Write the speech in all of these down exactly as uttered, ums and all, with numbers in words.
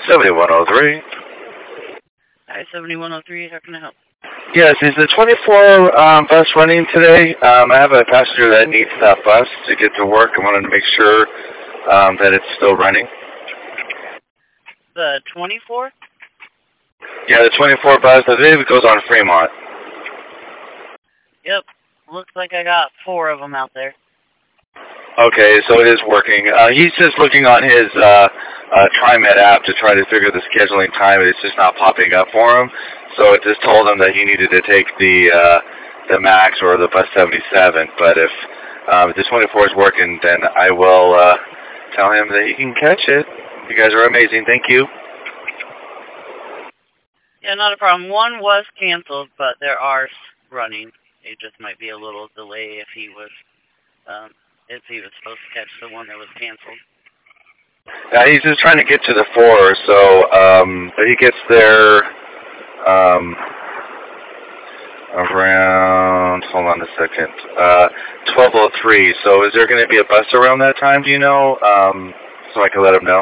seventy-one oh three. Hi, seventy-one oh three, how can I help? Yes, is the twenty-four um, bus running today? Um, I have a passenger that needs that bus to get to work. I wanted to make sure um, that it's still running. The twenty-four? Yeah, the twenty-four bus, I believe it goes on Fremont. Yep, looks like I got four of them out there. Okay, so it is working. Uh, he's just looking on his uh, uh, TriMet app to try to figure the scheduling time, and it's just not popping up for him. So it just told him that he needed to take the uh, the Max or the Bus seventy-seven. But if um, the twenty-four is working, then I will uh, tell him that he can catch it. You guys are amazing. Thank you. Yeah, not a problem. One was canceled, but there are running. It just might be a little delay if he was um, if he was supposed to catch the one that was canceled. Uh, he's just trying to get to the four, so um, but he gets there um, around, hold on a second, uh, twelve oh three. So is there going to be a bus around that time, do you know, um, so I can let him know?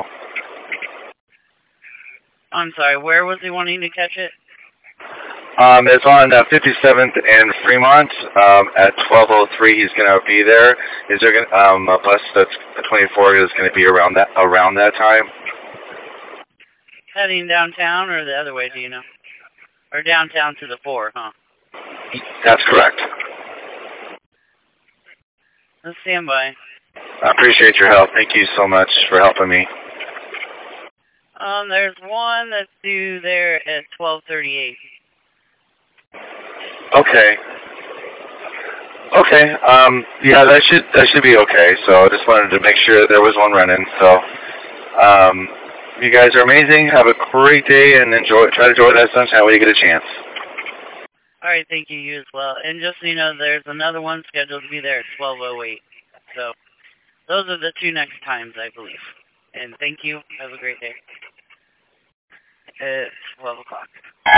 I'm sorry, where was he wanting to catch it? Um, it's on uh, fifty-seventh and Fremont. Um, at twelve oh three, he's going to be there. Is there gonna, um, a bus that's twenty-four is going to be around that around that time? Heading downtown or the other way, do you know? Or downtown to the four, huh? That's correct. Let's stand by. I appreciate your help. Thank you so much for helping me. Um, there's one that's due there at twelve thirty-eight. Okay. Okay. Um, yeah, that should that should be okay. So I just wanted to make sure there was one running. So, um, you guys are amazing. Have a great day and enjoy. Try to enjoy that sunshine when you get a chance. All right, thank you. You as well. And just so you know, there's another one scheduled to be there at twelve oh eight. So those are the two next times, I believe. And thank you. Have a great day. It's twelve o'clock.